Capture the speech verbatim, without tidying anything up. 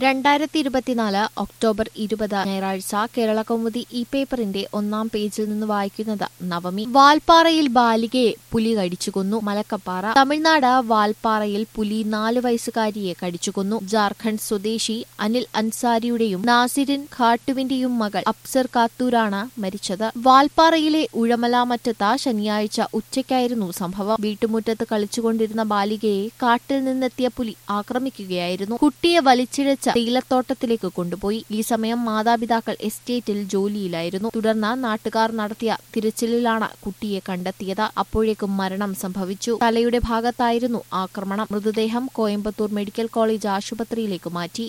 രണ്ടായിരത്തി ഇരുപത്തിനാല് ഒക്ടോബർ ഇരുപത് ഞായറാഴ്ച കേരളകൗമുദി ഈ പേപ്പറിന്റെ ഒന്നാം പേജിൽ നിന്ന് വായിക്കുന്നത് നവമി. വാൽപ്പാറയിൽ ബാലികയെ പുലി കടിച്ചുകൊന്നു. മലക്കപ്പാറ. തമിഴ്നാട് വാൽപ്പാറയിൽ പുലി നാല് വയസ്സുകാരിയെ കടിച്ചുകൊന്നു. ജാർഖണ്ഡ് സ്വദേശി അനിൽ അൻസാരിയുടെയും നാസിരിൻ ഖാട്ടുവിന്റെയും മകൾ അപ്സർ കാത്തൂരാണ് മരിച്ചത്. വാൽപ്പാറയിലെ ഉഴമലാമറ്റത്ത് ശനിയാഴ്ച ഉച്ചയ്ക്കായിരുന്നു സംഭവം. വീട്ടുമുറ്റത്ത് കളിച്ചുകൊണ്ടിരുന്ന ബാലികയെ കാട്ടിൽ നിന്നെത്തിയ പുലി ആക്രമിക്കുകയായിരുന്നു. കുട്ടിയെ വലിച്ചിഴച്ച് തേയിലത്തോട്ടത്തിലേക്ക് കൊണ്ടുപോയി. ഈ സമയം മാതാപിതാക്കൾ എസ്റ്റേറ്റിൽ ജോലിയിലായിരുന്നു. തുടർന്ന് നാട്ടുകാർ നടത്തിയ തിരച്ചിലിലാണ് കുട്ടിയെ കണ്ടെത്തിയത്. അപ്പോഴേക്കും മരണം സംഭവിച്ചു. തലയുടെ ഭാഗത്തായിരുന്നു ആക്രമണം. മൃതദേഹം കോയമ്പത്തൂർ മെഡിക്കൽ കോളേജ് ആശുപത്രിയിലേക്ക് മാറ്റി.